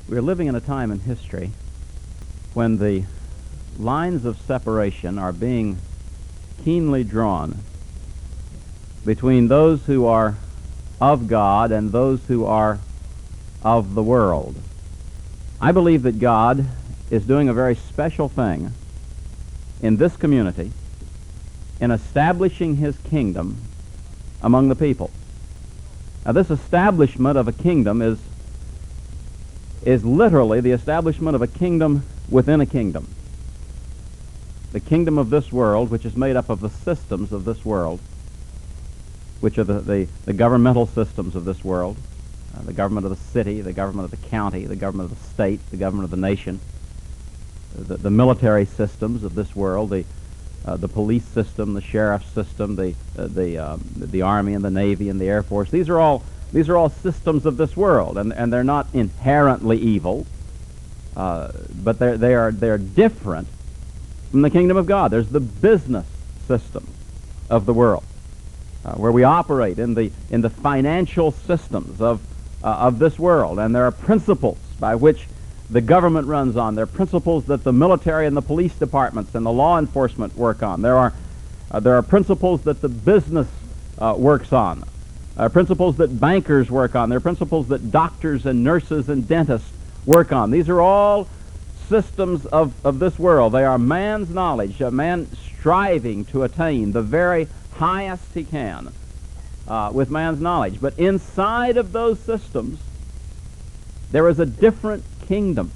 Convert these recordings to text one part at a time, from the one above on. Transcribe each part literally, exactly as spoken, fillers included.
We're living in a time in history when the lines of separation are being keenly drawn between those who are of God and those who are of the world. I believe that God is doing a very special thing in this community in establishing His kingdom among the people. Now, this establishment of a kingdom is is literally the establishment of a kingdom within a kingdom. The kingdom of this world, which is made up of the systems of this world, which are the, the, the governmental systems of this world, uh, the government of the city, the government of the county, the government of the state, the government of the nation, the, the military systems of this world, the, uh, the police system, the sheriff system, the, uh, the, um, the Army and the Navy and the Air Force. These are all These are all systems of this world, and, and they're not inherently evil, uh, but they're, they are they're different from the kingdom of God. There's the business system of the world, uh, where we operate in the in the financial systems of uh, of this world, and there are principles by which the government runs on. There are principles that the military and the police departments and the law enforcement work on. There are uh, there are principles that the business uh, works on. Uh, principles that bankers work on. There are principles that doctors and nurses and dentists work on. These are all systems of, of this world. They are man's knowledge, a man striving to attain the very highest he can uh, with man's knowledge. But inside of those systems, there is a different kingdom.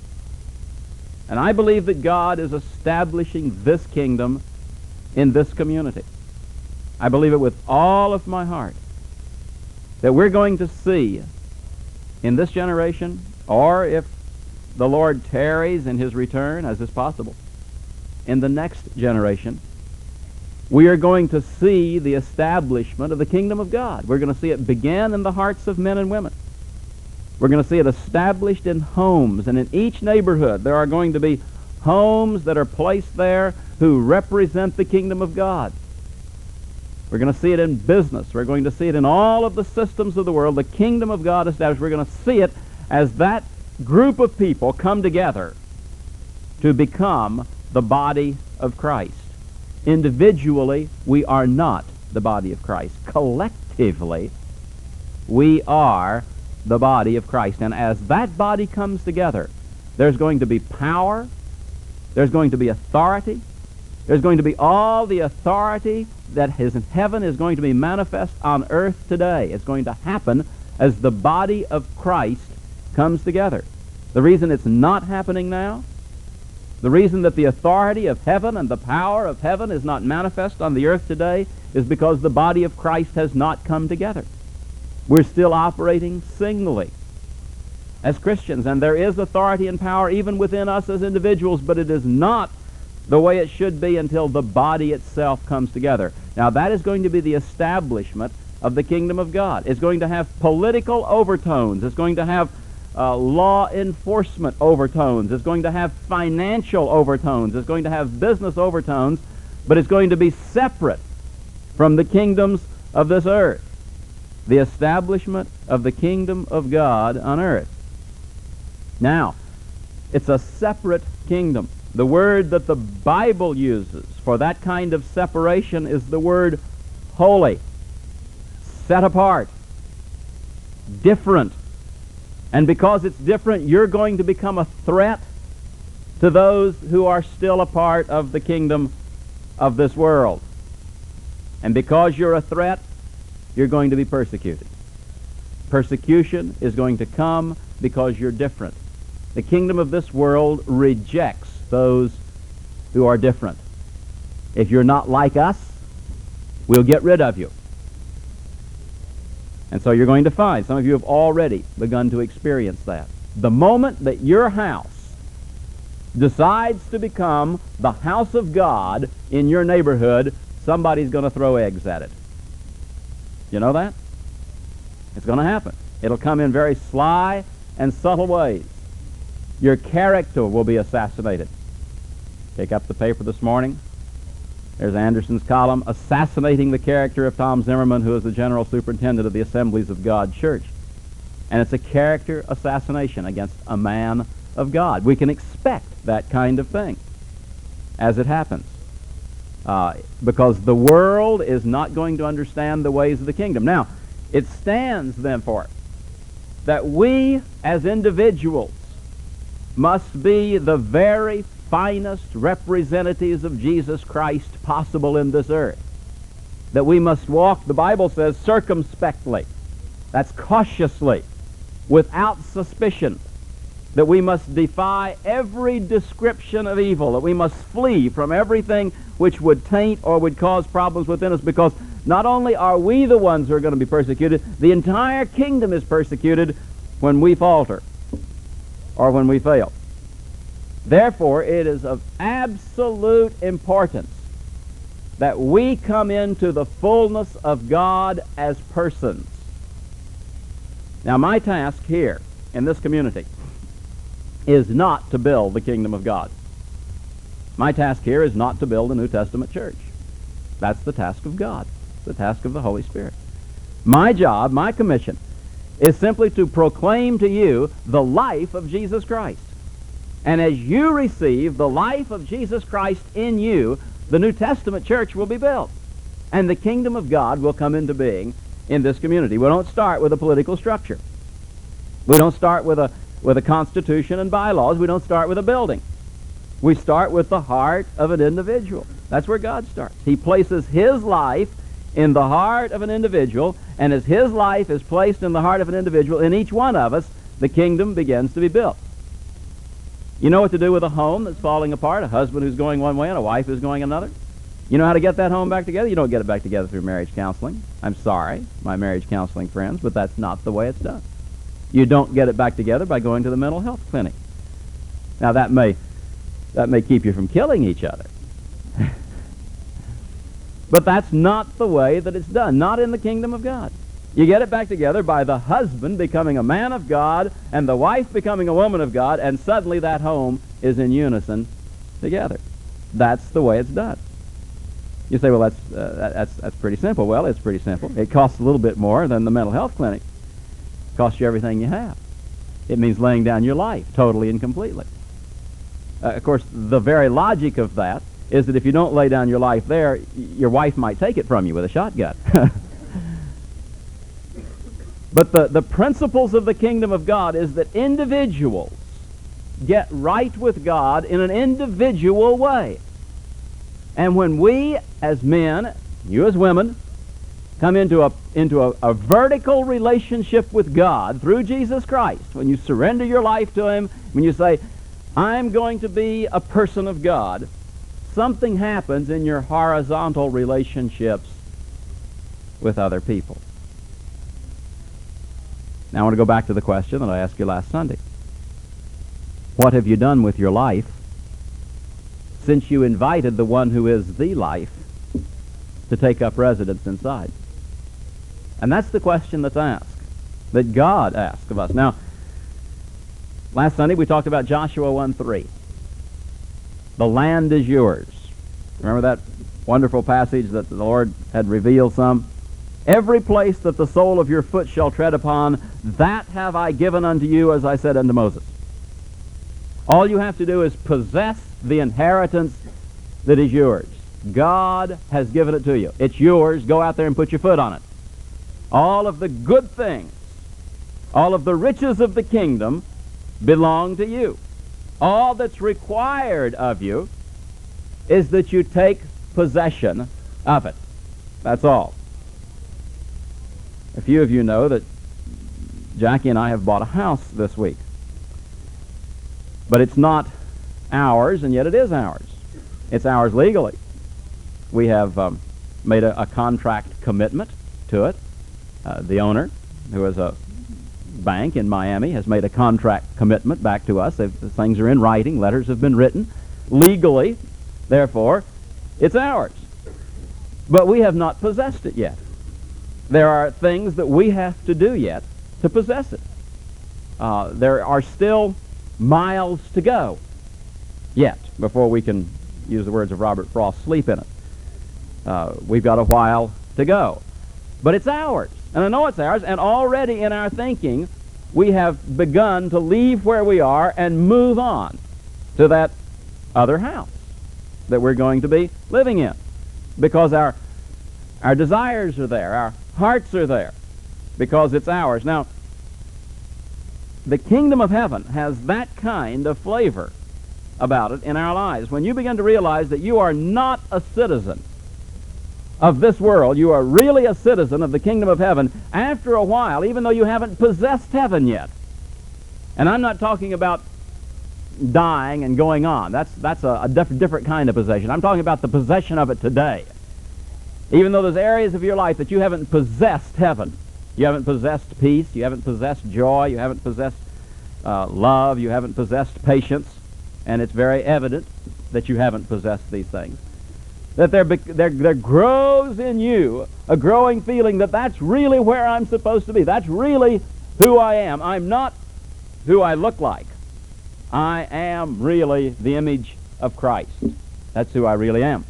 And I believe that God is establishing this kingdom in this community. I believe it with all of my heart, that we're going to see in this generation, or if the Lord tarries in His return, as is possible, in the next generation, we are going to see the establishment of the kingdom of God. We're going to see it begin in the hearts of men and women. We're going to see it established in homes, and in each neighborhood there are going to be homes that are placed there who represent the kingdom of God. We're going to see it in business. We're going to see it in all of the systems of the world, the kingdom of God established. We're going to see it as that group of people come together to become the body of Christ. Individually, we are not the body of Christ. Collectively, we are the body of Christ. And as that body comes together, there's going to be power, there's going to be authority, there's going to be all the authority that is in heaven is going to be manifest on earth today. It's going to happen as the body of Christ comes together. The reason it's not happening now, the reason that the authority of heaven and the power of heaven is not manifest on the earth today, is because the body of Christ has not come together. We're still operating singly as Christians, and there is authority and power even within us as individuals, but it is not the way it should be until the body itself comes together. Now, that is going to be the establishment of the kingdom of God. It's going to have political overtones. It's going to have uh, law enforcement overtones. It's going to have financial overtones. It's going to have business overtones, but it's going to be separate from the kingdoms of this earth. The establishment of the kingdom of God on earth. Now, it's a separate kingdom. The word that the Bible uses for that kind of separation is the word holy, set apart, different. And because it's different, you're going to become a threat to those who are still a part of the kingdom of this world. And because you're a threat, you're going to be persecuted. Persecution is going to come because you're different. The kingdom of this world rejects those who are different. If you're not like us, we'll get rid of you. And so you're going to find, some of you have already begun to experience that. The moment that your house decides to become the house of God in your neighborhood, somebody's going to throw eggs at it. You know that? It's going to happen. It'll come in very sly and subtle ways. Your character will be assassinated. Take up the paper this morning. There's Anderson's column, Assassinating the Character of Tom Zimmerman, who is the General Superintendent of the Assemblies of God Church. And it's a character assassination against a man of God. We can expect that kind of thing as it happens. Uh, because the world is not going to understand the ways of the kingdom. Now, it stands, then, for that we, as individuals, must be the very finest representatives of Jesus Christ possible in this earth. That we must walk, the Bible says, circumspectly. That's cautiously, without suspicion. That we must defy every description of evil, that we must flee from everything which would taint or would cause problems within us, because not only are we the ones who are going to be persecuted, the entire kingdom is persecuted when we falter or when we fail. Therefore, it is of absolute importance that we come into the fullness of God as persons. Now, my task here in this community is not to build the kingdom of God. My task here is not to build a New Testament church. That's the task of God, the task of the Holy Spirit. My job, my commission, is simply to proclaim to you the life of Jesus Christ. And as you receive the life of Jesus Christ in you, the New Testament church will be built. And the kingdom of God will come into being in this community. We don't start with a political structure. We don't start with a with a constitution and bylaws. We don't start with a building. We start with the heart of an individual. That's where God starts. He places His life in the heart of an individual, and as His life is placed in the heart of an individual, in each one of us, the kingdom begins to be built. You know what to do with a home that's falling apart, a husband who's going one way and a wife who's going another? You know how to get that home back together? You don't get it back together through marriage counseling. I'm sorry, my marriage counseling friends, but that's not the way it's done. You don't get it back together by going to the mental health clinic. Now, that may that may keep you from killing each other. But that's not the way that it's done, not in the kingdom of God. You get it back together by the husband becoming a man of God and the wife becoming a woman of God, and suddenly that home is in unison together. That's the way it's done. You say, well, that's, uh, that's, that's pretty simple. Well, it's pretty simple. It costs a little bit more than the mental health clinic. It costs you everything you have. It means laying down your life totally and completely. Uh, of course, the very logic of that is that if you don't lay down your life there, your wife might take it from you with a shotgun. But the, the principles of the kingdom of God is that individuals get right with God in an individual way. And when we as men, you as women, come into a into a, a vertical relationship with God through Jesus Christ, when you surrender your life to Him, when you say, I'm going to be a person of God, something happens in your horizontal relationships with other people. Now I want to go back to the question that I asked you last Sunday. What have you done with your life since you invited the one who is the life to take up residence inside? And that's the question that's asked, that God asks of us. Now, last Sunday we talked about Joshua one three. The land is yours. Remember that wonderful passage that the Lord had revealed some? Every place that the sole of your foot shall tread upon, that have I given unto you, as I said unto Moses. All you have to do is possess the inheritance that is yours. God has given it to you. It's yours. Go out there and put your foot on it. All of the good things, all of the riches of the kingdom belong to you. All that's required of you is that you take possession of it. That's all. A few of you know that Jackie and I have bought a house this week. But it's not ours, and yet it is ours. It's ours legally. We have um, made a, a contract commitment to it. Uh, the owner, who is a bank in Miami, has made a contract commitment back to us. They've, the things are in writing. Letters have been written. Legally, therefore, it's ours. But we have not possessed it yet. There are things that we have to do yet to possess it. Uh, there are still miles to go yet before we can, use the words of Robert Frost, sleep in it. Uh, we've got a while to go. But it's ours. And I know it's ours, and already in our thinking, we have begun to leave where we are and move on to that other house that we're going to be living in, because our our desires are there, our hearts are there, because it's ours. Now, the kingdom of heaven has that kind of flavor about it in our lives. When you begin to realize that you are not a citizen of this world, you are really a citizen of the kingdom of heaven, after a while, even though you haven't possessed heaven yet. And I'm not talking about dying and going on. That's, that's a, a diff- different kind of possession. I'm talking about the possession of it today. Even though there's areas of your life that you haven't possessed heaven. You haven't possessed peace, you haven't possessed joy, you haven't possessed uh, love, you haven't possessed patience, and it's very evident that you haven't possessed these things. That there, there, there grows in you a growing feeling that that's really where I'm supposed to be. That's really who I am. I'm not who I look like. I am really the image of Christ. That's who I really am.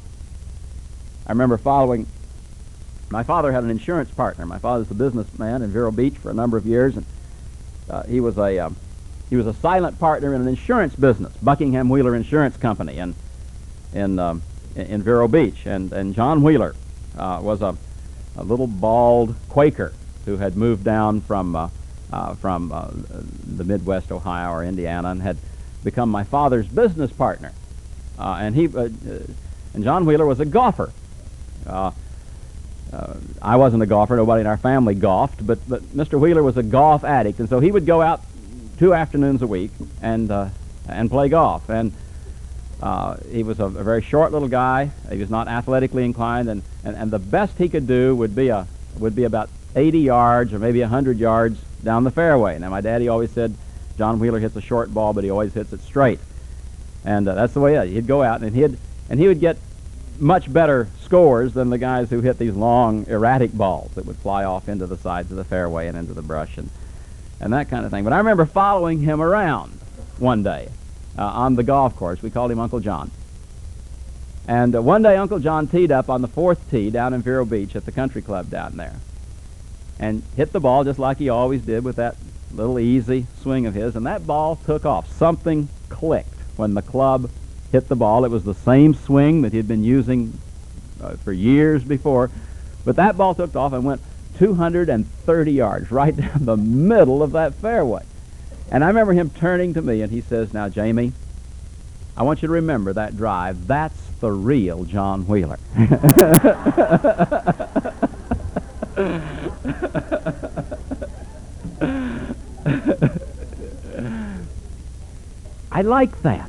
I remember following, my father had an insurance partner. My father's a businessman in Vero Beach for a number of years, and uh, he was a um, he was a silent partner in an insurance business, Buckingham Wheeler Insurance Company, in in um, in Vero Beach. And and John Wheeler uh, was a, a little bald Quaker who had moved down from uh, uh, from uh, the Midwest Ohio or Indiana and had become my father's business partner. Uh, and he uh, and John Wheeler was a golfer. Uh, uh, I wasn't a golfer. Nobody in our family golfed, but but Mister Wheeler was a golf addict, and so he would go out two afternoons a week and uh, and play golf. And uh, he was a, a very short little guy. He was not athletically inclined, and, and, and the best he could do would be a would be about eighty yards or maybe a hundred yards down the fairway. Now, my daddy always said John Wheeler hits a short ball, but he always hits it straight, and uh, that's the way it, he'd go out and he'd and he would get much better scores than the guys who hit these long, erratic balls that would fly off into the sides of the fairway and into the brush and, and that kind of thing. But I remember following him around one day uh, on the golf course. We called him Uncle John. And uh, one day Uncle John teed up on the fourth tee down in Vero Beach at the country club down there and hit the ball just like he always did with that little easy swing of his, and that ball took off. Something clicked when the club hit the ball. It was the same swing that he'd been using uh, for years before, but that ball took off and went two hundred thirty yards right down the middle of that fairway. And I remember him turning to me and he says, "Now, Jamie, I want you to remember that drive. That's the real John Wheeler." I like that.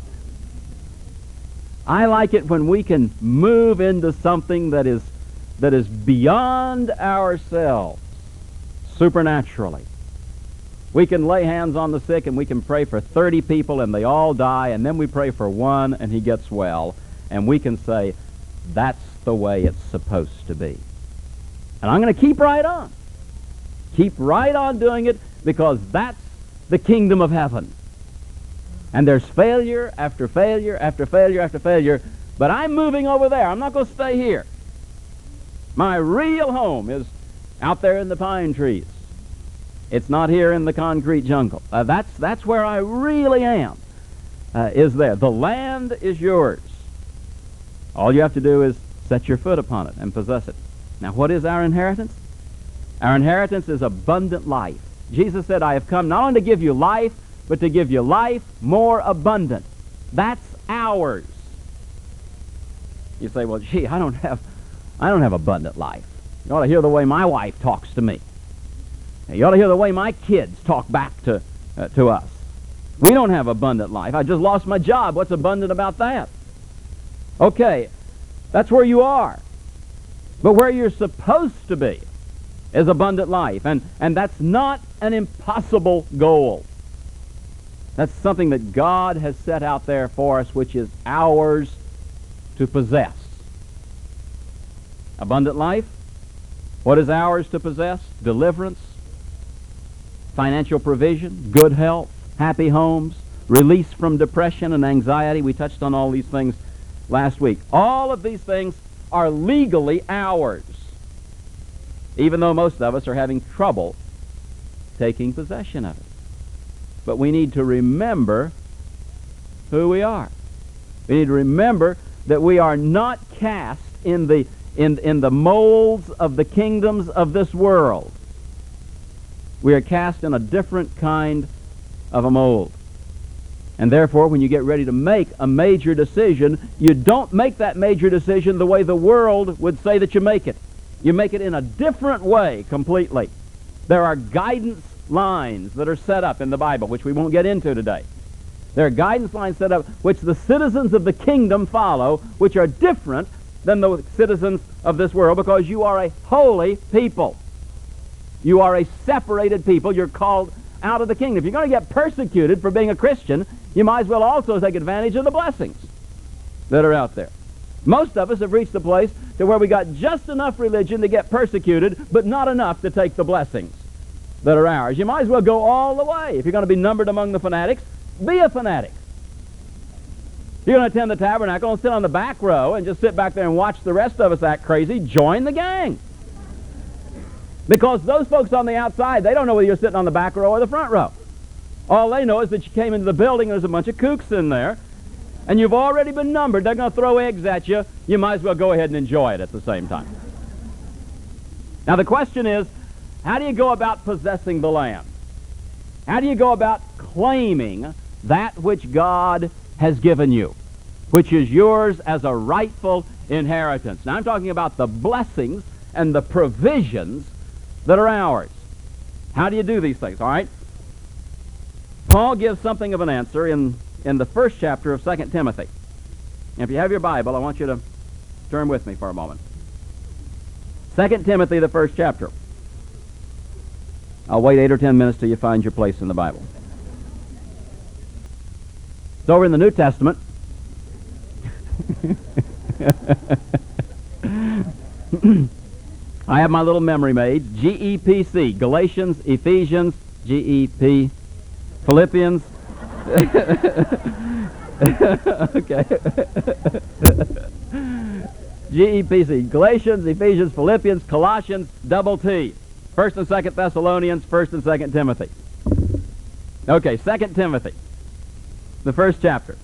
I like it when we can move into something that is that is beyond ourselves, supernaturally. We can lay hands on the sick and we can pray for thirty people and they all die, and then we pray for one and he gets well, and we can say, that's the way it's supposed to be. And I'm going to keep right on. Keep right on doing it, because that's the kingdom of heaven. And there's failure after failure after failure after failure, but I'm moving over there. I'm not going to stay here. My real home is out there in the pine trees. It's not here in the concrete jungle. Uh, that's, that's where I really am, uh, is there. The land is yours. All you have to do is set your foot upon it and possess it. Now, what is our inheritance? Our inheritance is abundant life. Jesus said, "I have come not only to give you life, but to give you life more abundant." That's ours. You say, "Well, gee, I don't have, I don't have abundant life. You ought to hear the way my wife talks to me. You ought to hear the way my kids talk back to uh, to us. We don't have abundant life. I just lost my job. What's abundant about that?" Okay, that's where you are. But where you're supposed to be is abundant life, and and that's not an impossible goal. That's something that God has set out there for us, which is ours to possess. Abundant life. What is ours to possess? Deliverance, financial provision, good health, happy homes, release from depression and anxiety. We touched on all these things last week. All of these things are legally ours, even though most of us are having trouble taking possession of it. But we need to remember who we are. We need to remember that we are not cast in the in, in the molds of the kingdoms of this world. We are cast in a different kind of a mold. And therefore, when you get ready to make a major decision, you don't make that major decision the way the world would say that you make it. You make it in a different way completely. There are guidance lines that are set up in the Bible, which we won't get into today. There are guidance lines set up which the citizens of the kingdom follow, which are different than the citizens of this world, because you are a holy people. You are a separated people. You're called out of the kingdom. If you're going to get persecuted for being a Christian, you might as well also take advantage of the blessings that are out there. Most of us have reached the place to where we got just enough religion to get persecuted, but not enough to take the blessings that are ours. You might as well go all the way. If you're going to be numbered among the fanatics, be a fanatic. If you're going to attend the tabernacle and sit on the back row and just sit back there and watch the rest of us act crazy, join the gang. Because those folks on the outside, they don't know whether you're sitting on the back row or the front row. All they know is that you came into the building and there's a bunch of kooks in there, and you've already been numbered. They're going to throw eggs at you. You might as well go ahead and enjoy it at the same time. Now the question is, how do you go about possessing the land? How do you go about claiming that which God has given you, which is yours as a rightful inheritance? Now I'm talking about the blessings and the provisions that are ours. How do you do these things? All right. Paul gives something of an answer in, in the first chapter of Second Timothy. And if you have your Bible, I want you to turn with me for a moment. Second Timothy, the first chapter. I'll wait eight or ten minutes till you find your place in the Bible. It's over in the New Testament. I have my little memory made. G E P C, Galatians, Ephesians, G E P, Philippians. Okay. G E P C, Galatians, Ephesians, Philippians, Colossians, double T. First and Second Thessalonians, First and Second Timothy. Okay, Second Timothy, the first chapter.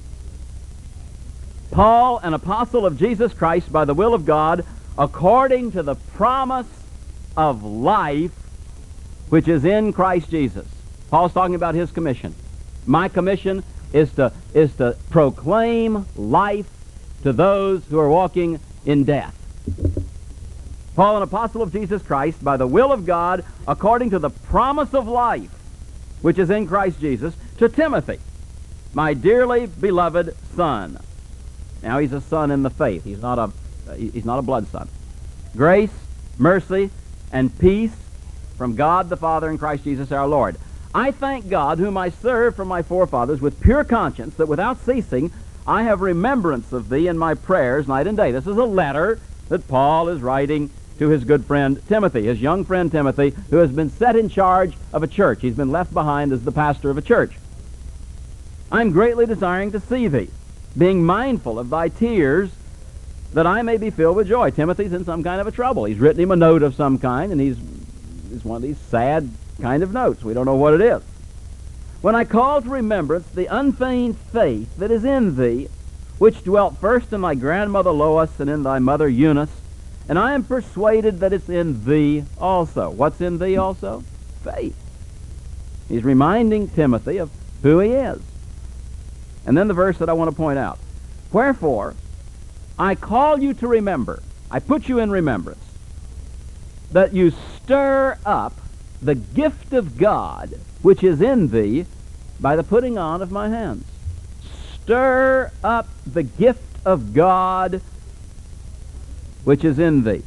Paul, an apostle of Jesus Christ by the will of God, according to the promise of life which is in Christ Jesus. Paul's talking about his commission. My commission is to, is to proclaim life to those who are walking in death. Paul, an apostle of Jesus Christ, by the will of God, according to the promise of life, which is in Christ Jesus, to Timothy, my dearly beloved son. Now, he's a son in the faith. He's not a, he's not a blood son. Grace, mercy, and peace from God the Father and Christ Jesus our Lord. I thank God, whom I serve from my forefathers with pure conscience, that without ceasing I have remembrance of thee in my prayers night and day. This is a letter that Paul is writing to his good friend Timothy, his young friend Timothy, who has been set in charge of a church. He's been left behind as the pastor of a church. I'm greatly desiring to see thee, being mindful of thy tears, that I may be filled with joy. Timothy's in some kind of a trouble. He's written him a note of some kind, and he's, he's one of these sad kind of notes. We don't know what it is. When I call to remembrance the unfeigned faith that is in thee, which dwelt first in thy grandmother Lois and in thy mother Eunice, and I am persuaded that it's in thee also. What's in thee also? Faith. He's reminding Timothy of who he is. And then the verse that I want to point out. Wherefore, I call you to remember, I put you in remembrance, that you stir up the gift of God which is in thee by the putting on of my hands. Stir up the gift of God which is in thee.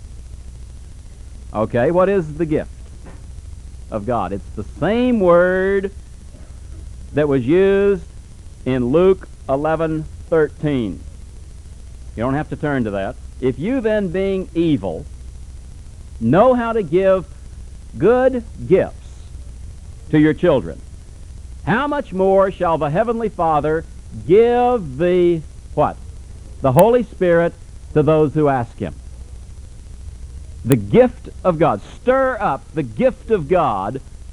Okay, what is the gift of God? It's the same word that was used in Luke eleven thirteen. You don't have to turn to that. If you then, being evil, know how to give good gifts to your children, how much more shall the Heavenly Father give the, what? The Holy Spirit to those who ask Him. The gift of God. Stir up the gift of God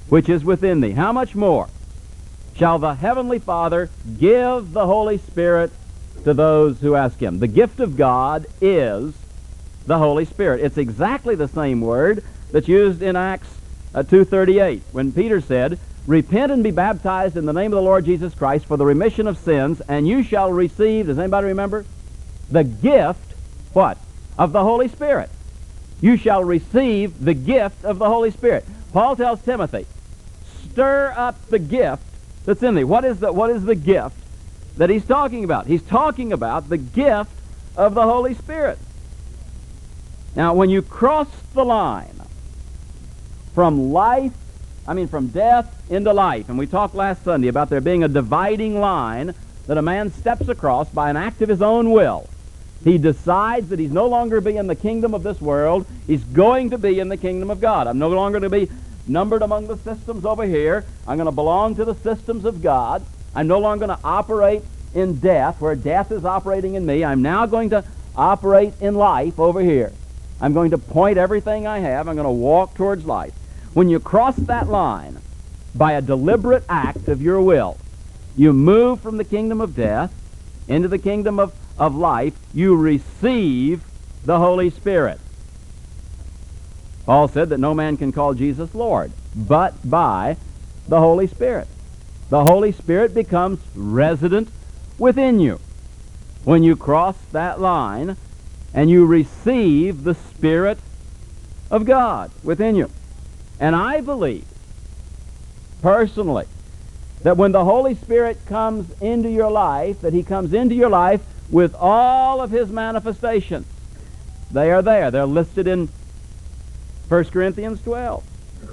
which is within thee, how much more shall the Heavenly Father give the Holy Spirit to those who ask him? The gift of God is the Holy Spirit. It's exactly the same word that's used in Acts uh, two thirty-eight when Peter said, repent and be baptized in the name of the Lord Jesus Christ for the remission of sins, and you shall receive, does anybody remember? The gift, what? Of the Holy Spirit. You shall receive the gift of the Holy Spirit. Paul tells Timothy, stir up the gift that's in thee. What is the, what is the gift that he's talking about? He's talking about the gift of the Holy Spirit. Now, when you cross the line from life, I mean from death into life, and we talked last Sunday about there being a dividing line that a man steps across by an act of his own will. He decides that he's no longer be in the kingdom of this world. He's going to be in the kingdom of God. I'm no longer going to be numbered among the systems over here. I'm going to belong to the systems of God. I'm no longer going to operate in death, where death is operating in me. I'm now going to operate in life over here. I'm going to point everything I have. I'm going to walk towards life. When you cross that line by a deliberate act of your will, you move from the kingdom of death into the kingdom of, of life. You receive the Holy Spirit. Paul said that no man can call Jesus Lord but by the Holy Spirit. The Holy Spirit becomes resident within you when you cross that line and you receive the Spirit of God within you. And I believe, personally, that when the Holy Spirit comes into your life, that he comes into your life with all of his manifestations. They are there. They're listed in First Corinthians twelve.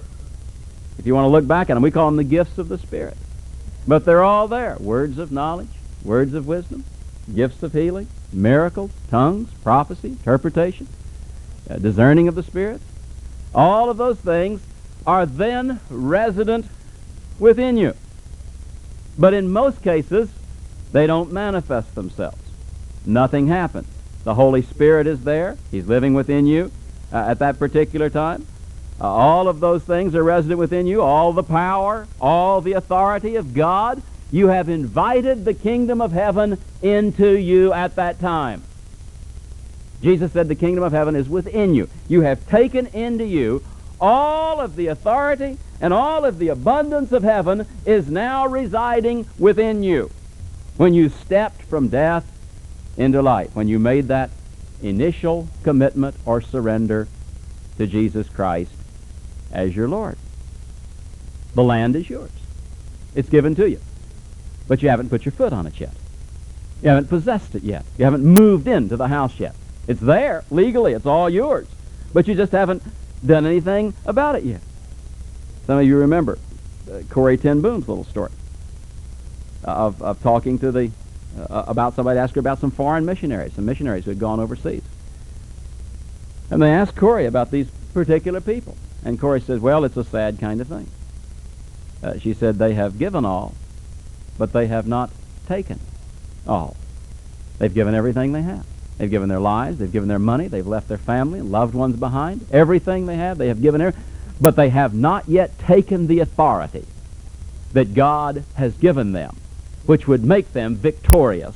If you want to look back at them, we call them the gifts of the Spirit. But they're all there. Words of knowledge, words of wisdom, gifts of healing, miracles, tongues, prophecy, interpretation, uh, discerning of the Spirit. All of those things are then resident within you. But in most cases, they don't manifest themselves. Nothing happens. The Holy Spirit is there. He's living within you uh, at that particular time. Uh, all of those things are resident within you. All the power, all the authority of God. You have invited the kingdom of heaven into you at that time. Jesus said the kingdom of heaven is within you. You have taken into you all of the authority, and all of the abundance of heaven is now residing within you. When you stepped from death into life, when you made that initial commitment or surrender to Jesus Christ as your Lord. The land is yours. It's given to you. But you haven't put your foot on it yet. You haven't possessed it yet. You haven't moved into the house yet. It's there, legally. It's all yours. But you just haven't done anything about it yet. Some of you remember uh, Corey Ten Boom's little story of, of talking to the uh, about somebody asked her about some foreign missionaries, some missionaries who had gone overseas. And they asked Corey about these particular people. And Corey says, well, it's a sad kind of thing. Uh, she said, they have given all, but they have not taken all. They've given everything they have. They've given their lives, they've given their money, they've left their family and loved ones behind. Everything they have, they have given everything. But they have not yet taken the authority that God has given them, which would make them victorious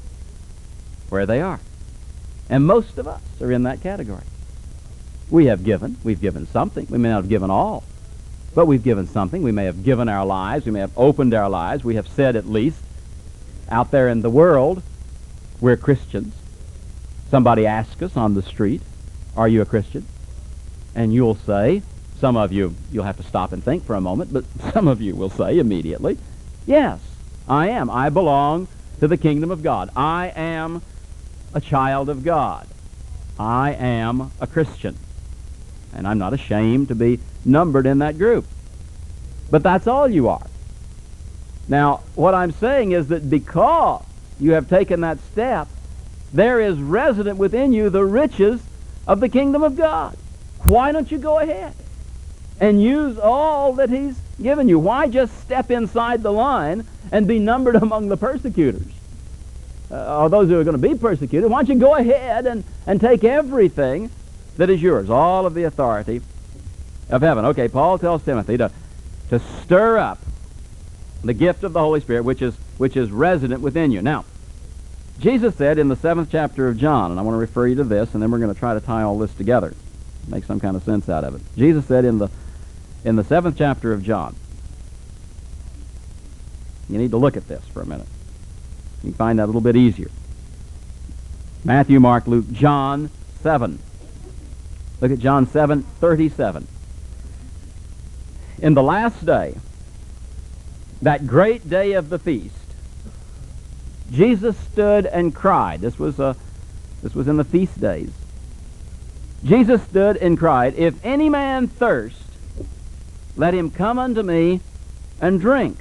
where they are. And most of us are in that category. We have given. We've given something. We may not have given all, but we've given something. We may have given our lives. We may have opened our lives. We have said at least out there in the world, we're Christians. Somebody asks us on the street, are you a Christian? And you'll say, some of you, you'll have to stop and think for a moment, but some of you will say immediately, yes, I am. I belong to the kingdom of God. I am a child of God. I am a Christian. And I'm not ashamed to be numbered in that group. But that's all you are. Now, what I'm saying is that because you have taken that step, there is resident within you the riches of the kingdom of God. Why don't you go ahead and use all that he's given you? Why just step inside the line and be numbered among the persecutors? Uh, or those who are going to be persecuted. Why don't you go ahead and, and take everything that is yours, all of the authority of heaven. Okay, Paul tells Timothy to to stir up the gift of the Holy Spirit, which is, which is resident within you. Now, Jesus said in the seventh chapter of John, and I want to refer you to this, and then we're going to try to tie all this together, make some kind of sense out of it. Jesus said in the, in the seventh chapter of John, you need to look at this for a minute. You can find that a little bit easier. Matthew, Mark, Luke, John seven. Look at John seven thirty-seven. In the last day, that great day of the feast, Jesus stood and cried. This was, uh, this was in the feast days. Jesus stood and cried, "If any man thirst, let him come unto me and drink.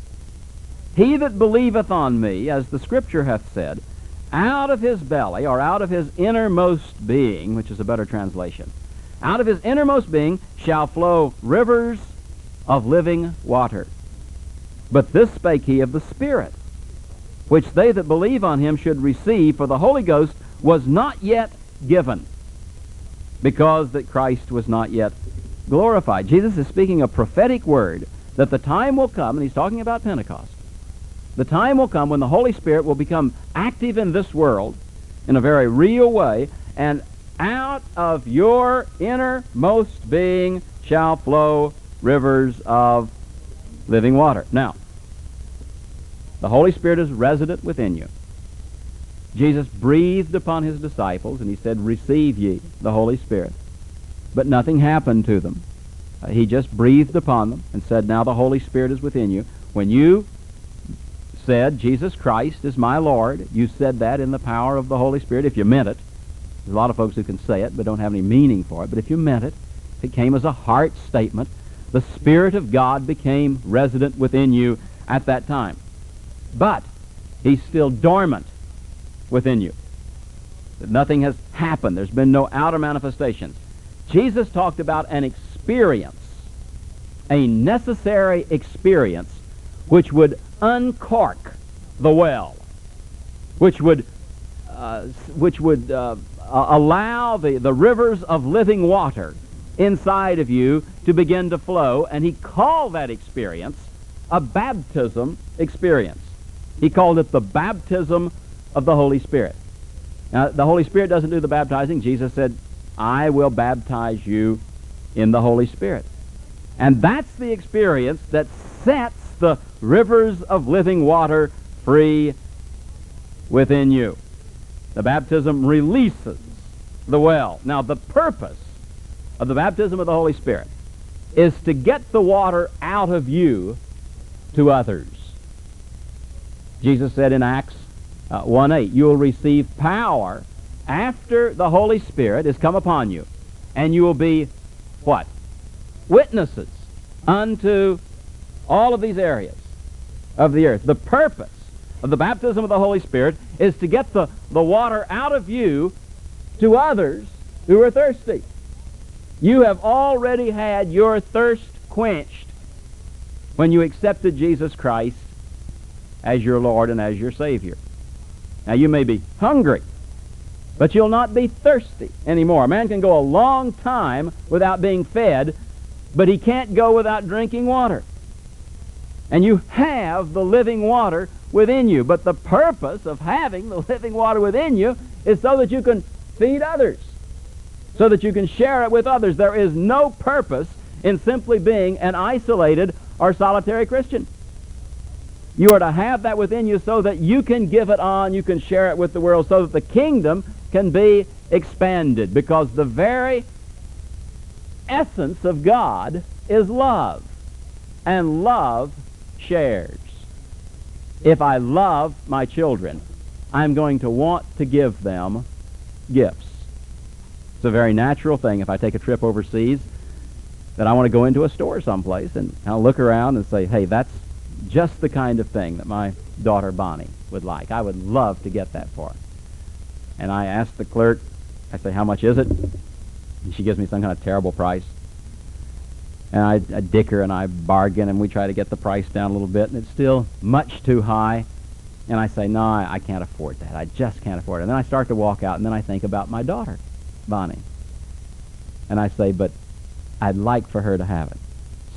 He that believeth on me, as the Scripture hath said, out of his belly," or out of his innermost being, which is a better translation, "out of his innermost being shall flow rivers of living water. But this spake he of the Spirit, which they that believe on him should receive, for the Holy Ghost was not yet given, because that Christ was not yet glorified." Jesus is speaking a prophetic word that the time will come, and he's talking about Pentecost. The time will come when the Holy Spirit will become active in this world in a very real way, and out of your innermost being shall flow rivers of living water. Now, the Holy Spirit is resident within you. Jesus breathed upon his disciples, and he said, "Receive ye the Holy Spirit." But nothing happened to them. Uh, he just breathed upon them and said, "Now the Holy Spirit is within you." When you said, "Jesus Christ is my Lord," you said that in the power of the Holy Spirit, if you meant it. There's a lot of folks who can say it but don't have any meaning for it. But if you meant it, if it came as a heart statement, the Spirit of God became resident within you at that time. But he's still dormant within you. Nothing has happened. There's been no outer manifestations. Jesus talked about an experience, a necessary experience, which would uncork the well, which would, uh, which would uh, allow the, the rivers of living water inside of you to begin to flow, and he called that experience a baptism experience. He called it the baptism of the Holy Spirit. Now, the Holy Spirit doesn't do the baptizing. Jesus said, "I will baptize you in the Holy Spirit." And that's the experience that sets the rivers of living water free within you. The baptism releases the well. Now, the purpose of the baptism of the Holy Spirit is to get the water out of you to others. Jesus said in Acts uh, one eight, "You will receive power after the Holy Spirit is come upon you, and you will be," what? "Witnesses unto all of these areas of the earth." The purpose of the baptism of the Holy Spirit is to get the, the water out of you to others who are thirsty. You have already had your thirst quenched when you accepted Jesus Christ as your Lord and as your Savior. Now, you may be hungry, but you'll not be thirsty anymore. A man can go a long time without being fed, but he can't go without drinking water. And you have the living water within you. But the purpose of having the living water within you is so that you can feed others, so that you can share it with others. There is no purpose in simply being an isolated or solitary Christian. You are to have that within you so that you can give it on, you can share it with the world, so that the kingdom can be expanded, because the very essence of God is love, and love shares. If I love my children, I'm going to want to give them gifts. It's a very natural thing. If I take a trip overseas, that I want to go into a store someplace and I'll look around and say, "Hey, that's just the kind of thing that my daughter Bonnie would like. I would love to get that for her." And I ask the clerk, I say, "How much is it?" And she gives me some kind of terrible price. And I, I dicker and I bargain, and we try to get the price down a little bit, and it's still much too high. And I say, "No, I, I can't afford that. I just can't afford it." And then I start to walk out, and then I think about my daughter, Bonnie. And I say, "But I'd like for her to have it.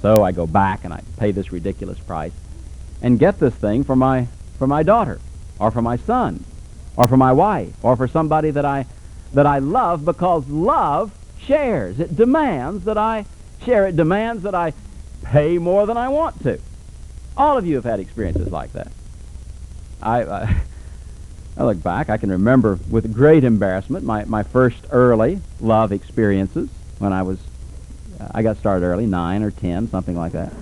So I go back and I pay this ridiculous price and get this thing for my for my daughter, or for my son, or for my wife, or for somebody that I that I love, because love shares. It demands that I share. It demands that I pay more than I want to. All of you have had experiences like that. I, I, I look back, I can remember with great embarrassment my, my first early love experiences when I was, uh, I got started early, nine or ten, something like that.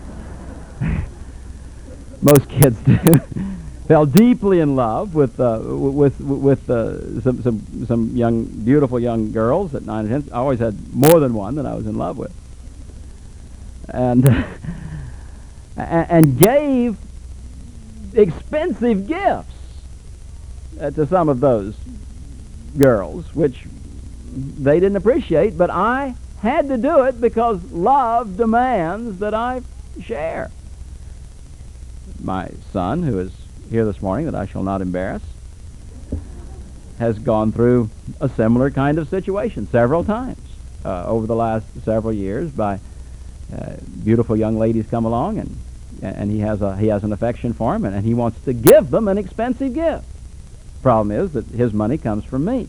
Most kids do. Fell deeply in love with uh, with with uh, some some some young, beautiful young girls at nine or ten. I always had more than one that I was in love with, and and gave expensive gifts uh, to some of those girls, which they didn't appreciate, but I had to do it because love demands that I share. My son, who is here this morning, that I shall not embarrass, has gone through a similar kind of situation several times uh, over the last several years. By uh, beautiful young ladies come along, and and he has a he has an affection for them, and, and he wants to give them an expensive gift. Problem is that his money comes from me.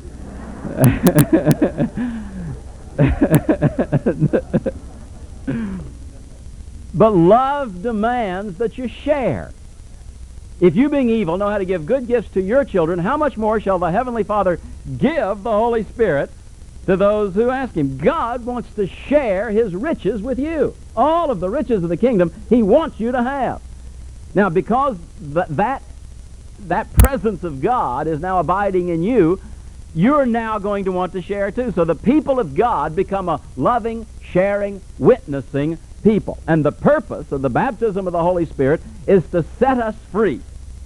But love demands that you share. If you, being evil, know how to give good gifts to your children, how much more shall the Heavenly Father give the Holy Spirit to those who ask Him? God wants to share His riches with you. All of the riches of the kingdom He wants you to have. Now, because th- that, that presence of God is now abiding in you, you're now going to want to share too. So the people of God become a loving, sharing, witnessing people. And the purpose of the baptism of the Holy Spirit is to set us free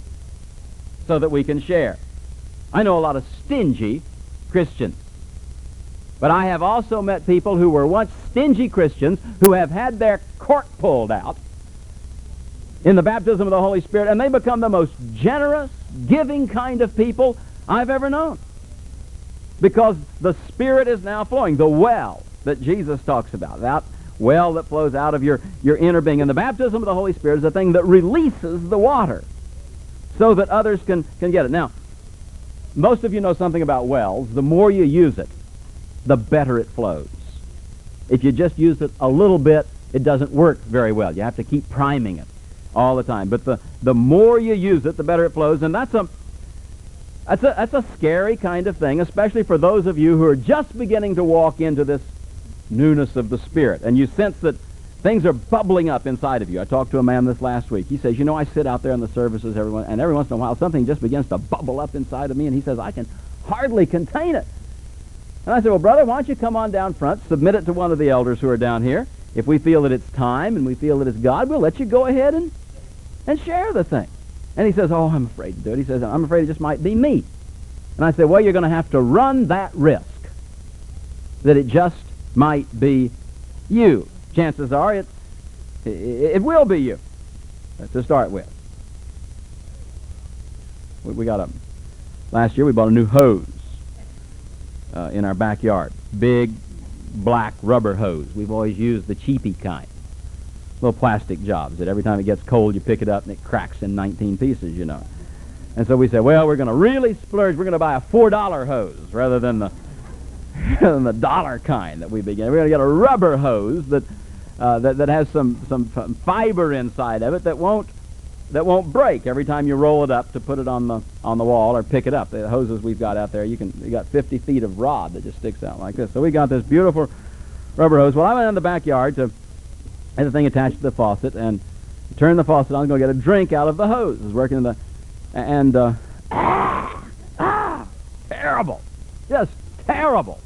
so that we can share. I know a lot of stingy Christians, but I have also met people who were once stingy Christians who have had their cork pulled out in the baptism of the Holy Spirit, and they become the most generous, giving kind of people I've ever known, because the Spirit is now flowing. The well that Jesus talks about, that well that flows out of your, your inner being. And the baptism of the Holy Spirit is the thing that releases the water so that others can, can get it. Now, most of you know something about wells. The more you use it, the better it flows. If you just use it a little bit, it doesn't work very well. You have to keep priming it all the time. But the, the more you use it, the better it flows. And that's a, that's a, that's a scary kind of thing, especially for those of you who are just beginning to walk into this newness of the Spirit, and you sense that things are bubbling up inside of you. I talked to a man this last week. He says, you know, I sit out there in the services every one, and every once in a while something just begins to bubble up inside of me, and he says, I can hardly contain it. And I said, well, brother, why don't you come on down front, submit it to one of the elders who are down here. If we feel that it's time and we feel that it's God, we'll let you go ahead and, and share the thing. And he says, oh, I'm afraid to do it. He says, I'm afraid it just might be me. And I said, well, you're going to have to run that risk that it just might be you. Chances are it, it, it will be you to start with. We, we got a, last year we bought a new hose uh, in our backyard. Big black rubber hose. We've always used the cheapy kind. Little plastic jobs that every time it gets cold you pick it up and it cracks in nineteen pieces, you know. And so we said, well, we're going to really splurge. We're going to buy a four dollar hose rather than the than the dollar kind that we begin. We're going to get a rubber hose that, uh, that that has some some fiber inside of it that won't that won't break every time you roll it up to put it on the on the wall or pick it up. The hoses we've got out there, you can you got fifty feet of rod that just sticks out like this. So we got this beautiful rubber hose. Well, I went in the backyard to had the thing attached to the faucet and turned the faucet on. I was going to get a drink out of the hose. I was working in the and uh, ah ah terrible, just terrible.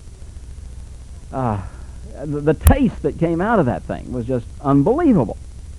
Uh, the, the taste that came out of that thing was just unbelievable.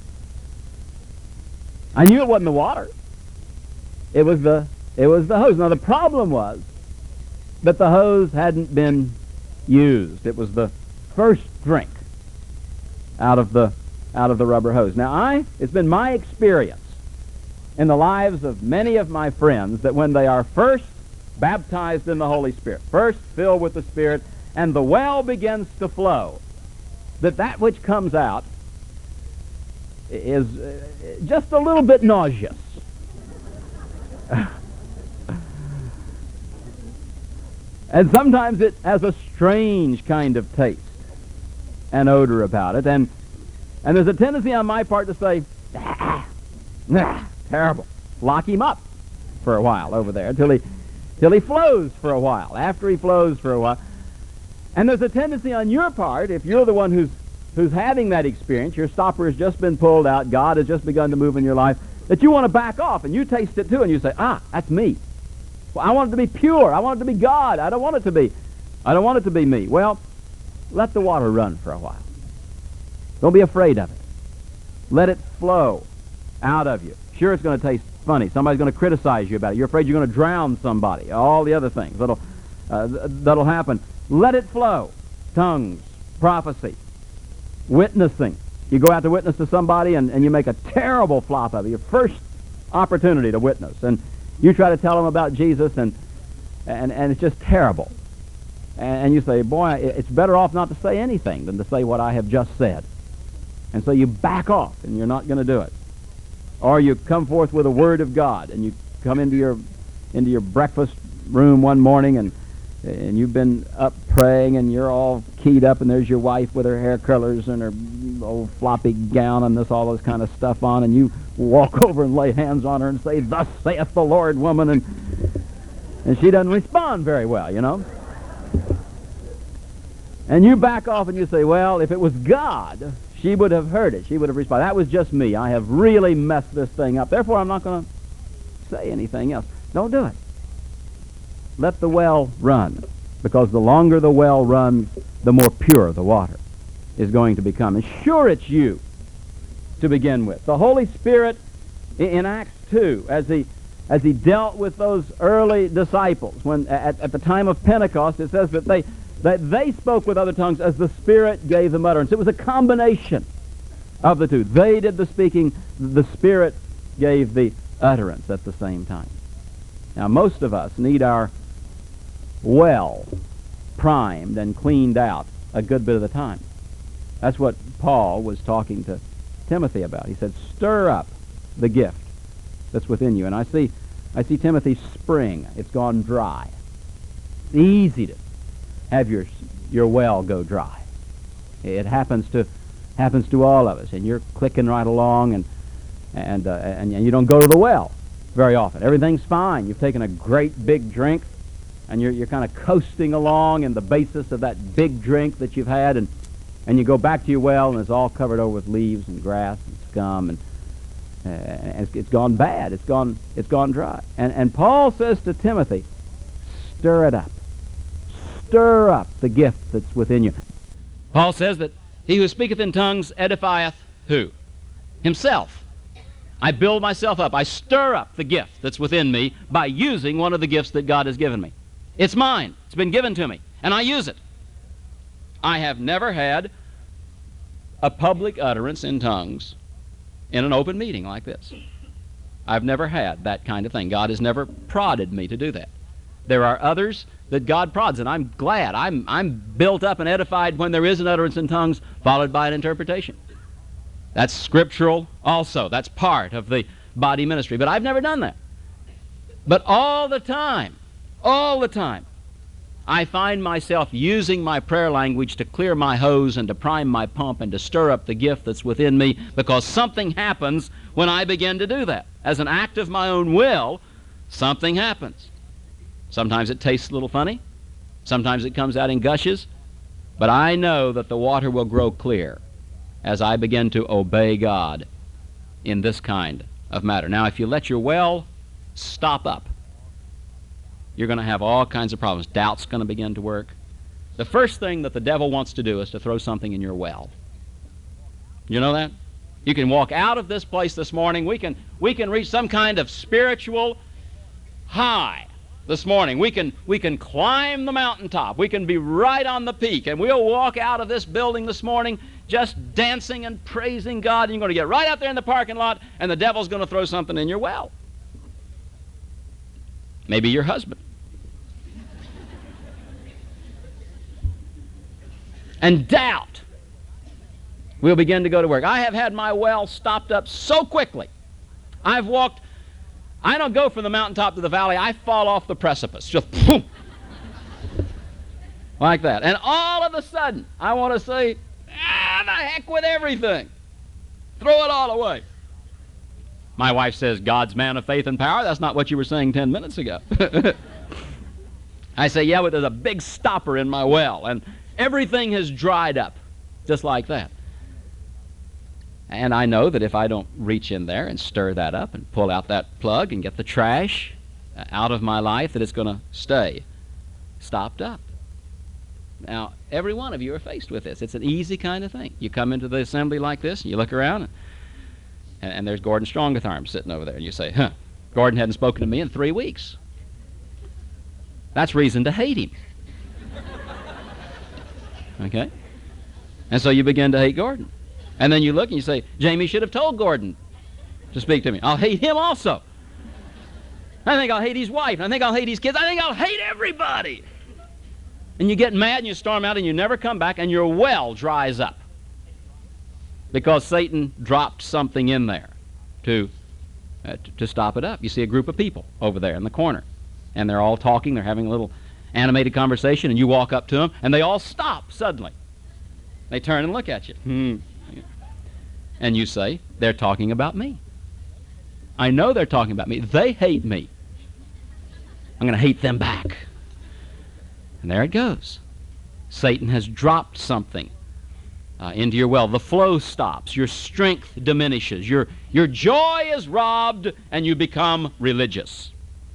I knew it wasn't the water. It was the it was the hose. Now the problem was that the hose hadn't been used. It was the first drink out of the out of the rubber hose. Now I it's been my experience in the lives of many of my friends that when they are first baptized in the Holy Spirit, first filled with the Spirit, and the well begins to flow, that that which comes out is uh, just a little bit nauseous. And sometimes it has a strange kind of taste and odor about it. And and there's a tendency on my part to say, ah, nah, terrible. Lock him up for a while over there till he, till he flows for a while, after he flows for a while. And there's a tendency on your part, if you're the one who's, who's having that experience, your stopper has just been pulled out, God has just begun to move in your life, that you want to back off, and you taste it too, and you say, ah, that's me. Well, I want it to be pure. I want it to be God. I don't want it to be, I don't want it to be me. Well, let the water run for a while. Don't be afraid of it. Let it flow out of you. Sure, it's going to taste funny. Somebody's going to criticize you about it. You're afraid you're going to drown somebody. All the other things that'll, uh, that'll happen. Let it flow. Tongues, prophecy, witnessing. You go out to witness to somebody and, and you make a terrible flop of it. Your first opportunity to witness. And you try to tell them about Jesus, and and, and it's just terrible. And, and you say, boy, it's better off not to say anything than to say what I have just said. And so you back off, and you're not going to do it. Or you come forth with a word of God, and you come into your into your breakfast room one morning, and and you've been up praying, and you're all keyed up, and there's your wife with her hair curlers and her old floppy gown and this all this kind of stuff on, and you walk over and lay hands on her and say, "Thus saith the Lord, woman," and and she doesn't respond very well, you know. And you back off and you say, well, if it was God, she would have heard it. She would have responded. That was just me. I have really messed this thing up. Therefore, I'm not going to say anything else. Don't do it. Let the well run, because the longer the well runs, the more pure the water is going to become. And sure, it's you to begin with. The Holy Spirit in Acts two, as he as he dealt with those early disciples, when at, at the time of Pentecost, it says that they that they spoke with other tongues as the Spirit gave them utterance. It was a combination of the two. They did the speaking, the Spirit gave the utterance at the same time. Now, most of us need our well primed and cleaned out a good bit of the time. That's what Paul was talking to Timothy about. He said, stir up the gift that's within you. And I see I see Timothy's spring. It's gone dry. It's easy to have your your well go dry. It happens to happens to all of us, and you're clicking right along, and and uh, and, and you don't go to the well very often. Everything's fine. You've taken a great big drink, and you're you're kind of coasting along in the basis of that big drink that you've had, and and you go back to your well, and it's all covered over with leaves and grass and scum, and, uh, and it's, it's gone bad. It's gone it's gone dry. And and Paul says to Timothy, stir it up. Stir up the gift that's within you. Paul says that he who speaketh in tongues edifieth who? Himself. I build myself up. I stir up the gift that's within me by using one of the gifts that God has given me. It's mine. It's been given to me, and I use it. I have never had a public utterance in tongues in an open meeting like this. I've never had that kind of thing. God has never prodded me to do that. There are others that God prods, and I'm glad. I'm, I'm built up and edified when there is an utterance in tongues followed by an interpretation. That's scriptural also. That's part of the body ministry. But I've never done that. But all the time, all the time, I find myself using my prayer language to clear my hose and to prime my pump and to stir up the gift that's within me, because something happens when I begin to do that. As an act of my own will, something happens. Sometimes it tastes a little funny. Sometimes it comes out in gushes. But I know that the water will grow clear as I begin to obey God in this kind of matter. Now, if you let your well stop up, you're going to have all kinds of problems. Doubt's going to begin to work. The first thing that the devil wants to do is to throw something in your well. You know that? You can walk out of this place this morning. We can, we can reach some kind of spiritual high this morning. We can, we can climb the mountaintop. We can be right on the peak, and we'll walk out of this building this morning just dancing and praising God. And you're going to get right out there in the parking lot, and the devil's going to throw something in your well. Maybe your husband. And doubt We'll begin to go to work. I have had my well stopped up so quickly. I've walked, I don't go from the mountaintop to the valley, I fall off the precipice. Just boom. Like that. And all of a sudden, I want to say, ah, the heck with everything. Throw it all away. My wife says, God's man of faith and power. That's not what you were saying ten minutes ago. I say, yeah, but there's a big stopper in my well, and everything has dried up, just like that. And I know that if I don't reach in there and stir that up and pull out that plug and get the trash out of my life, that it's going to stay stopped up. Now, every one of you are faced with this. It's an easy kind of thing. You come into the assembly like this, and you look around, and, and, and there's Gordon Strongitharm sitting over there, and you say, huh, Gordon hadn't spoken to me in three weeks. That's reason to hate him. Okay? And so you begin to hate Gordon. And then you look and you say, Jamie should have told Gordon to speak to me. I'll hate him also. I think I'll hate his wife. I think I'll hate his kids. I think I'll hate everybody. And you get mad and you storm out and you never come back, and your well dries up because Satan dropped something in there to, uh, to, to stop it up. You see a group of people over there in the corner, and they're all talking. They're having a little animated conversation, and you walk up to them, and they all stop suddenly. They turn and look at you. Hmm. And you say, they're talking about me. I know they're talking about me. They hate me. I'm going to hate them back. And there it goes. Satan has dropped something uh, into your well. The flow stops. Your strength diminishes. Your, your joy is robbed, and you become religious.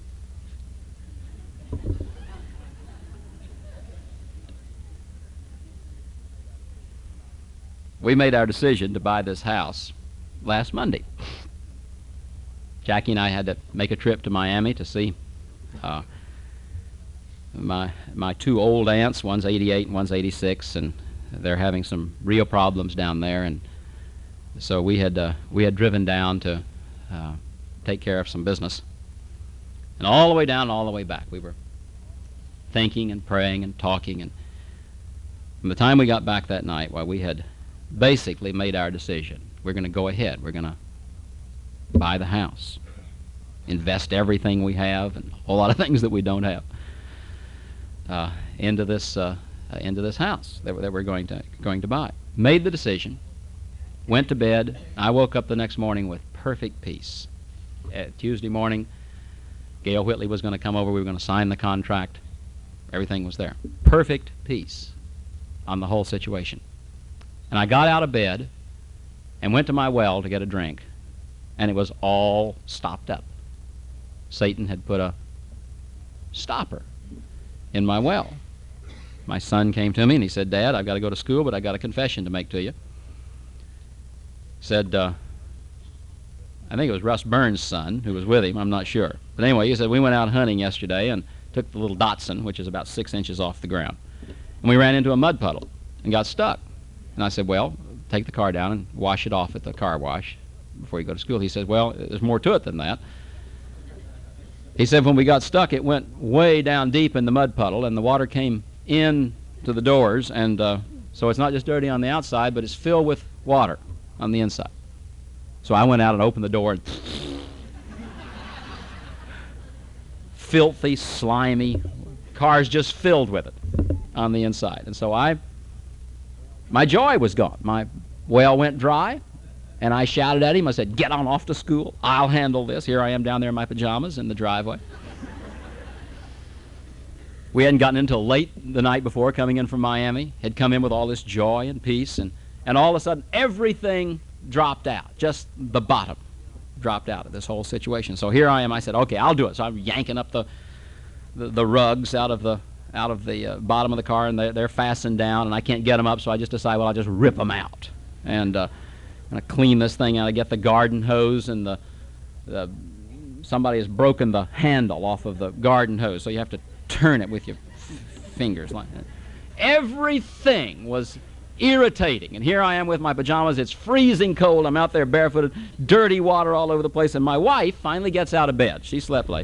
We made our decision to buy this house last Monday. Jackie and I had to make a trip to Miami to see uh, my my two old aunts. One's eighty-eight and one's eighty-six, and they're having some real problems down there. And so we had uh, we had driven down to uh, take care of some business. And all the way down, and all the way back, we were thinking and praying and talking. And from the time we got back that night, well, we had basically made our decision. We're going to go ahead. We're going to buy the house, invest everything we have, and a whole lot of things that we don't have, uh, into this uh, uh, into this house that, that we're going to going to buy. Made the decision. Went to bed. I woke up the next morning with perfect peace. Uh, Tuesday morning, Gail Whitley was going to come over. We were going to sign the contract. Everything was there. Perfect peace on the whole situation. And I got out of bed and went to my well to get a drink, and it was all stopped up. Satan had put a stopper in my well. My son came to me and he said, Dad, I've got to go to school, but I've got a confession to make to you. Said, uh, I think it was Russ Burns' son who was with him, I'm not sure. But anyway, he said, we went out hunting yesterday and took the little Datsun, which is about six inches off the ground. And we ran into a mud puddle and got stuck. And I said, well, take the car down and wash it off at the car wash before you go to school. He said, well, there's more to it than that. He said when we got stuck, it went way down deep in the mud puddle, and the water came in to the doors, and uh, so it's not just dirty on the outside, but it's filled with water on the inside. So I went out and opened the door, and filthy, slimy, cars just filled with it on the inside. And so I, my joy was gone. My well went dry, and I shouted at him. I said, get on off to school. I'll handle this. Here I am down there in my pajamas in the driveway. We hadn't gotten in until late the night before, coming in from Miami. Had come in with all this joy and peace, and, and all of a sudden everything dropped out. Just the bottom dropped out of this whole situation. So here I am. I said, okay, I'll do it. So I'm yanking up the the, the rugs out of the out of the uh, bottom of the car, and they're, they're fastened down, and I can't get them up, so I just decide, well, I'll just rip them out. And uh, I'm going to clean this thing out. I get the garden hose, and the, the somebody has broken the handle off of the garden hose, so you have to turn it with your f- fingers like that. Everything was irritating, and here I am with my pajamas. It's freezing cold. I'm out there barefooted, dirty water all over the place, and my wife finally gets out of bed. She slept late.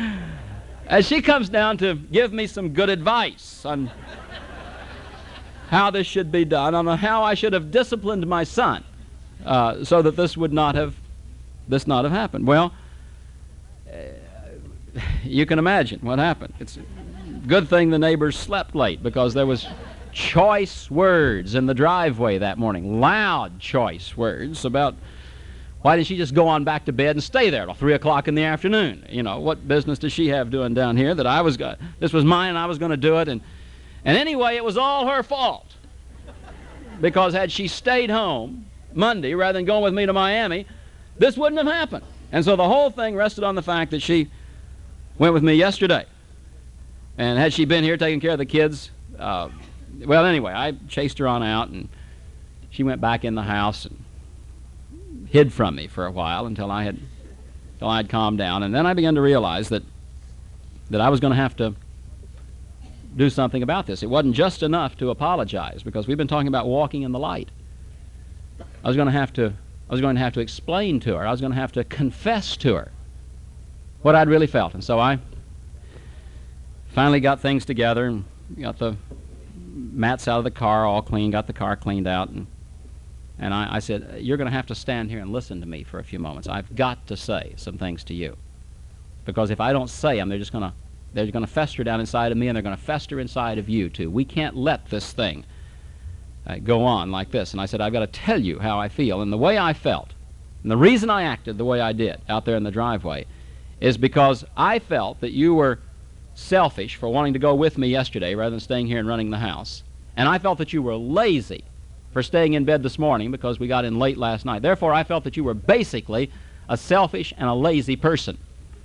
And she comes down to give me some good advice on how this should be done, on how I should have disciplined my son uh, so that this would not have, this not have happened. Well, uh, you can imagine what happened. It's a good thing the neighbors slept late, because there was choice words in the driveway that morning, loud choice words about why didn't she just go on back to bed and stay there till three o'clock in the afternoon? You know, what business does she have doing down here that I was go- this was mine and I was going to do it? And and anyway, it was all her fault, because had she stayed home Monday rather than going with me to Miami, this wouldn't have happened. And so the whole thing rested on the fact that she went with me yesterday. And had she been here taking care of the kids, uh, well, anyway, I chased her on out, and she went back in the house and hid from me for a while until I had, until I had calmed down. And then I began to realize that that I was going to have to do something about this. It wasn't just enough to apologize, because we've been talking about walking in the light. I was going to have to, I was going to have to explain to her. I was going to have to confess to her what I'd really felt. And so I finally got things together and got the mats out of the car all clean, got the car cleaned out, and and I, I said, you're going to have to stand here and listen to me for a few moments. I've got to say some things to you, because if I don't say them, they're just going to they're going to fester down inside of me, and they're going to fester inside of you too. We can't let this thing uh, go on like this. And I said, I've got to tell you how I feel, and the way I felt, and the reason I acted the way I did out there in the driveway is because I felt that you were selfish for wanting to go with me yesterday rather than staying here and running the house. And I felt that you were lazy for staying in bed this morning because we got in late last night. Therefore, I felt that you were basically a selfish and a lazy person.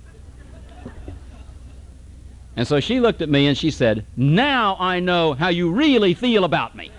And so she looked at me and she said, now I know how you really feel about me.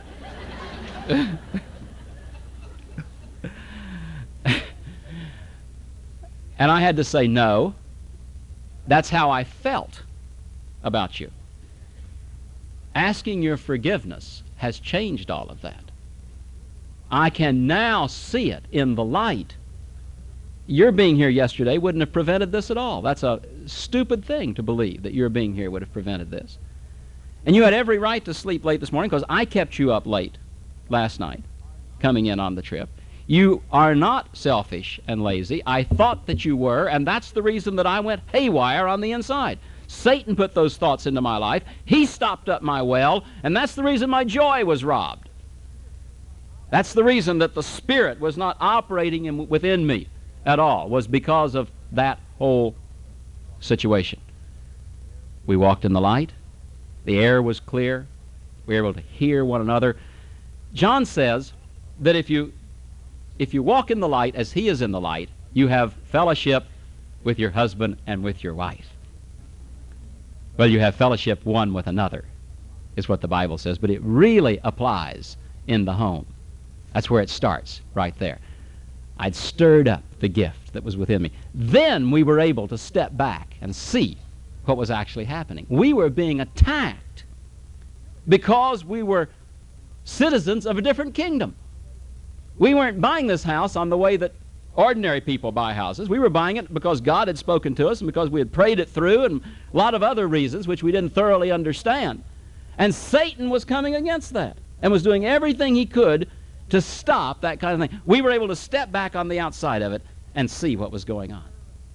And I had to say, no, that's how I felt about you. Asking your forgiveness has changed all of that. I can now see it in the light. Your being here yesterday wouldn't have prevented this at all. That's a stupid thing to believe, that your being here would have prevented this. And you had every right to sleep late this morning, because I kept you up late last night coming in on the trip. You are not selfish and lazy. I thought that you were, and that's the reason that I went haywire on the inside. Satan put those thoughts into my life. He stopped up my well, and that's the reason my joy was robbed. That's the reason that the Spirit was not operating in, within me at all, was because of that whole situation. We walked in the light. The air was clear. We were able to hear one another. John says that if you, if you walk in the light as he is in the light, you have fellowship with your husband and with your wife. Well, you have fellowship one with another, is what the Bible says, but it really applies in the home. That's where it starts, right there. I'd stirred up the gift that was within me. Then we were able to step back and see what was actually happening. We were being attacked because we were citizens of a different kingdom. We weren't buying this house on the way that ordinary people buy houses. We were buying it because God had spoken to us and because we had prayed it through, and a lot of other reasons which we didn't thoroughly understand. And Satan was coming against that and was doing everything he could to stop that kind of thing. We were able to step back on the outside of it and see what was going on.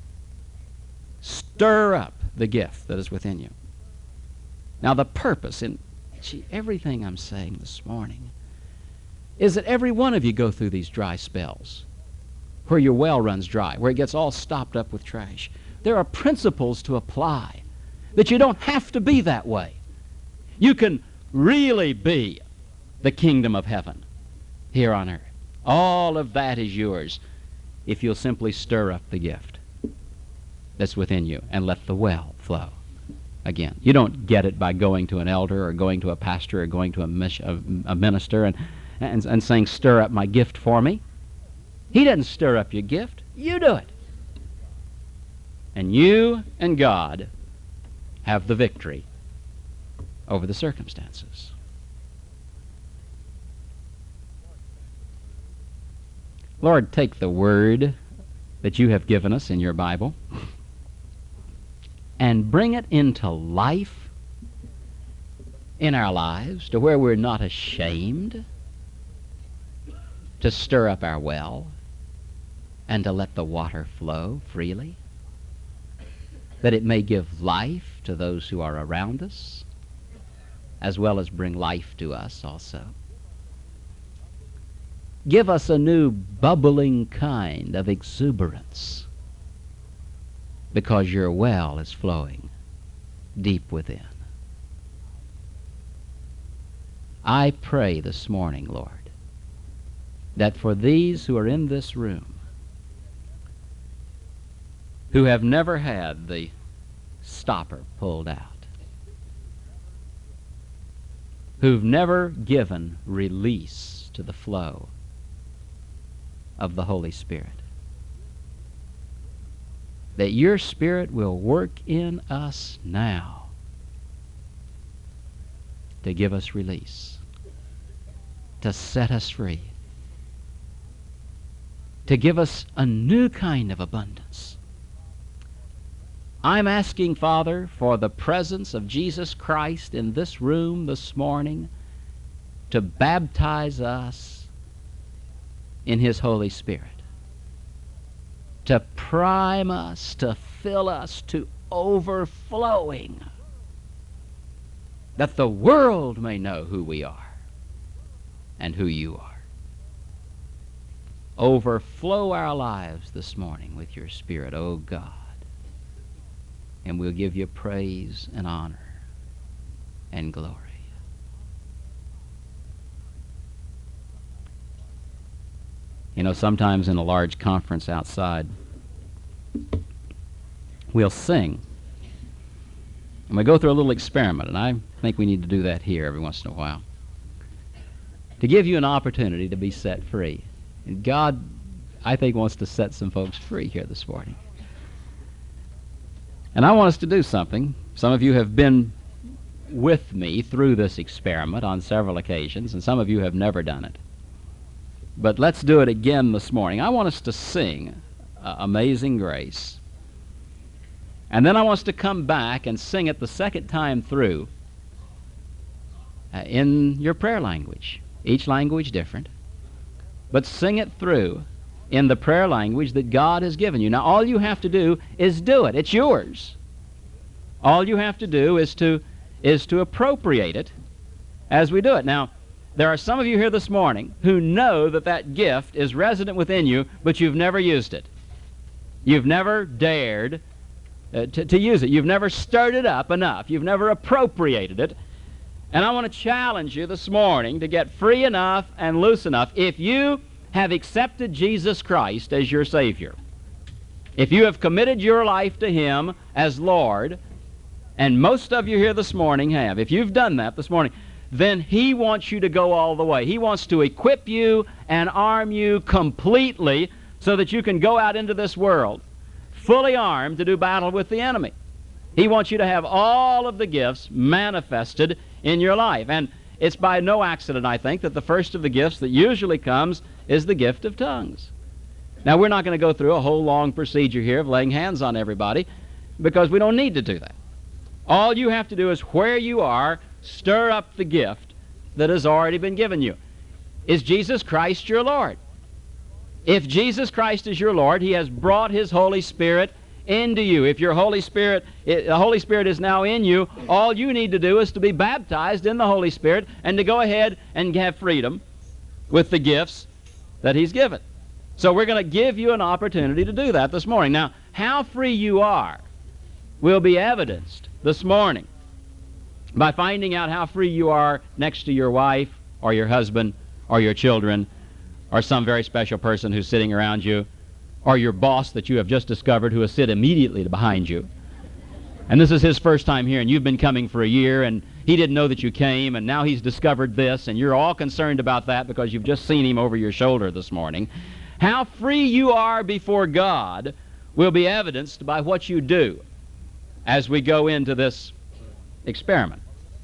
Stir up the gift that is within you. Now the purpose in gee, everything I'm saying this morning is that every one of you go through these dry spells where your well runs dry, where it gets all stopped up with trash. There are principles to apply, that you don't have to be that way. You can really be the kingdom of heaven here on earth. All of that is yours if you'll simply stir up the gift that's within you and let the well flow again. You don't get it by going to an elder or going to a pastor or going to a, mis- a, a minister and, and, and saying, stir up my gift for me. He doesn't stir up your gift. You do it. And you and God have the victory over the circumstances. Lord, take the word that you have given us in your Bible and bring it into life in our lives to where we're not ashamed to stir up our well and to let the water flow freely, that it may give life to those who are around us, as well as bring life to us also. Give us a new bubbling kind of exuberance, because your well is flowing deep within. I pray this morning, Lord, that for these who are in this room who have never had the stopper pulled out, who've never given release to the flow of the Holy Spirit, that your Spirit will work in us now to give us release, to set us free, to give us a new kind of abundance. I'm asking, Father, for the presence of Jesus Christ in this room this morning to baptize us in His Holy Spirit, to prime us, to fill us to overflowing, that the world may know who we are and who you are. Overflow our lives this morning with your Spirit, O God, and we'll give you praise and honor and glory. You know, sometimes in a large conference outside, we'll sing. And we go through a little experiment, and I think we need to do that here every once in a while, to give you an opportunity to be set free. And God, I think, wants to set some folks free here this morning. And I want us to do something. Some of you have been with me through this experiment on several occasions, and some of you have never done it. But let's do it again this morning. I want us to sing uh, Amazing Grace. And then I want us to come back and sing it the second time through uh, in your prayer language. Each language different. But sing it through in the prayer language that God has given you. Now, all you have to do is do it. It's yours. All you have to do is to, is to appropriate it as we do it. Now, there are some of you here this morning who know that that gift is resident within you, but you've never used it. You've never dared uh, to, to use it. You've never stirred it up enough. You've never appropriated it. And I want to challenge you this morning to get free enough and loose enough. If you have accepted Jesus Christ as your Savior, if you have committed your life to Him as Lord, and most of you here this morning have, if you've done that this morning, then He wants you to go all the way. He wants to equip you and arm you completely so that you can go out into this world fully armed to do battle with the enemy. He wants you to have all of the gifts manifested in your life. And it's by no accident, I think, that the first of the gifts that usually comes is the gift of tongues. Now, we're not going to go through a whole long procedure here of laying hands on everybody, because we don't need to do that. All you have to do is, where you are, stir up the gift that has already been given you. Is Jesus Christ your Lord? If Jesus Christ is your Lord, He has brought His Holy Spirit into you. If your Holy Spirit, the Holy Spirit is now in you, all you need to do is to be baptized in the Holy Spirit and to go ahead and have freedom with the gifts that He's given. So we're going to give you an opportunity to do that this morning. Now, how free you are will be evidenced this morning by finding out how free you are next to your wife or your husband or your children or some very special person who's sitting around you, or your boss that you have just discovered who is sit immediately behind you. And this is his first time here, and you've been coming for a year, and he didn't know that you came, and now he's discovered this, and you're all concerned about that because you've just seen him over your shoulder this morning. How free you are before God will be evidenced by what you do as we go into this experiment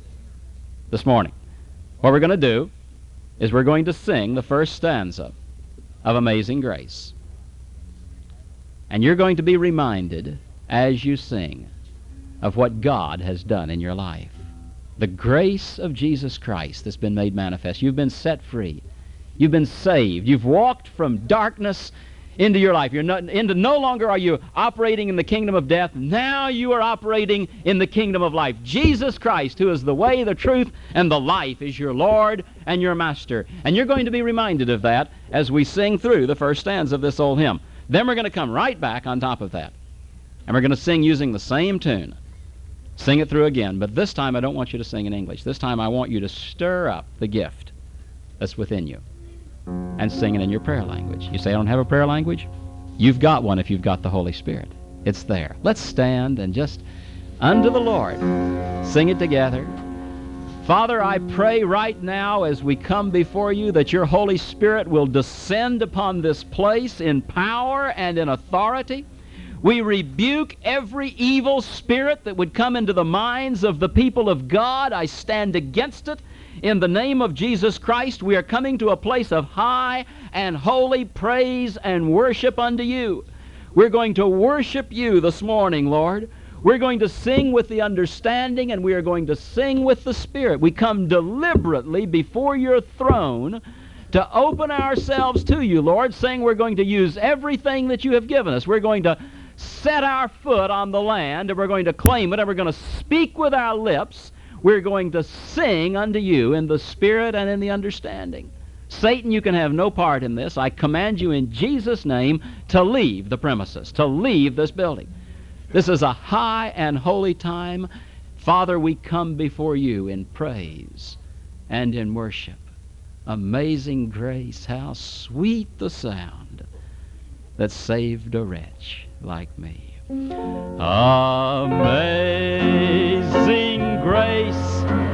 this morning. What we're going to do is we're going to sing the first stanza of Amazing Grace. And you're going to be reminded as you sing of what God has done in your life. The grace of Jesus Christ that's been made manifest. You've been set free. You've been saved. You've walked from darkness into your life. You're not, into, no longer are you operating in the kingdom of death. Now you are operating in the kingdom of life. Jesus Christ, who is the way, the truth, and the life, is your Lord and your Master. And you're going to be reminded of that as we sing through the first stanza of this old hymn. Then we're going to come right back on top of that. And we're going to sing using the same tune. Sing it through again, but this time I don't want you to sing in English. This time I want you to stir up the gift that's within you and sing it in your prayer language. You say, I don't have a prayer language? You've got one if you've got the Holy Spirit. It's there. Let's stand and just, unto the Lord, sing it together. Father, I pray right now as we come before you that your Holy Spirit will descend upon this place in power and in authority. We rebuke every evil spirit that would come into the minds of the people of God. I stand against it. In the name of Jesus Christ, we are coming to a place of high and holy praise and worship unto you. We're going to worship you this morning, Lord. We're going to sing with the understanding, and we are going to sing with the Spirit. We come deliberately before your throne to open ourselves to you, Lord, saying we're going to use everything that you have given us. We're going to set our foot on the land, and we're going to claim it, and we're going to speak with our lips. We're going to sing unto you in the Spirit and in the understanding. Satan, you can have no part in this. I command you in Jesus' name to leave the premises, to leave this building. This is a high and holy time. Father, we come before you in praise and in worship. Amazing grace, how sweet the sound that saved a wretch like me. Amazing grace,